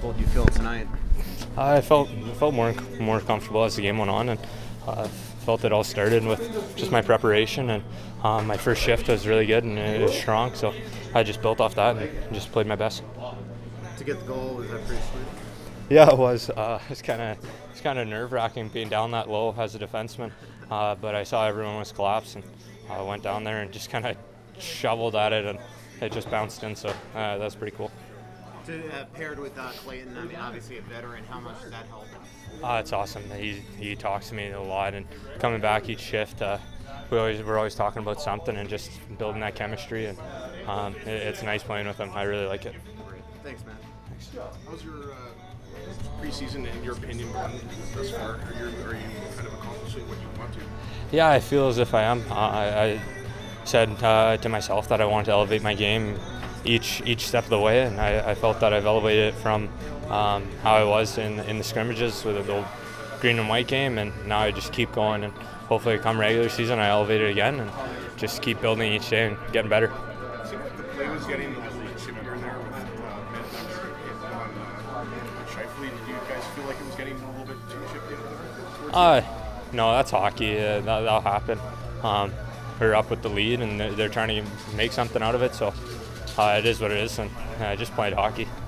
comfortable do you feel tonight? I felt more comfortable as the game went on, and felt it all started with just my preparation, and my first shift was really good and it was strong, so I just built off that and just played my best. To get the goal, was that pretty sweet? Yeah, it was. It's kind of nerve-wracking being down that low as a defenseman, but I saw everyone was collapsing. I went down there and just kind of shoveled at it, and it just bounced in. So that's pretty cool. Paired with Clayton, I mean, obviously a veteran, how much does that help? It's awesome. He talks to me a lot, and coming back each shift, we're always talking about something and just building that chemistry, and it's nice playing with him. I really like it. Thanks, man. Thanks. How's your preseason, in your opinion, gone thus far? Are you kind of accomplishing what you want to? Yeah, I feel as if I am. I said to myself that I wanted to elevate my game each step of the way, and I felt that I've elevated it from how I was in the scrimmages with the green and white game, and now I just keep going, and hopefully come regular season I elevate it again and just keep building each day and getting better. It seemed like the play was getting a little bit chippier there with on Scheifele. Did you guys feel like it was getting a little bit too chippy towards No, that's hockey. That'll happen. We're up with the lead, and they're trying to make something out of it, so it is what it is, and I just played hockey.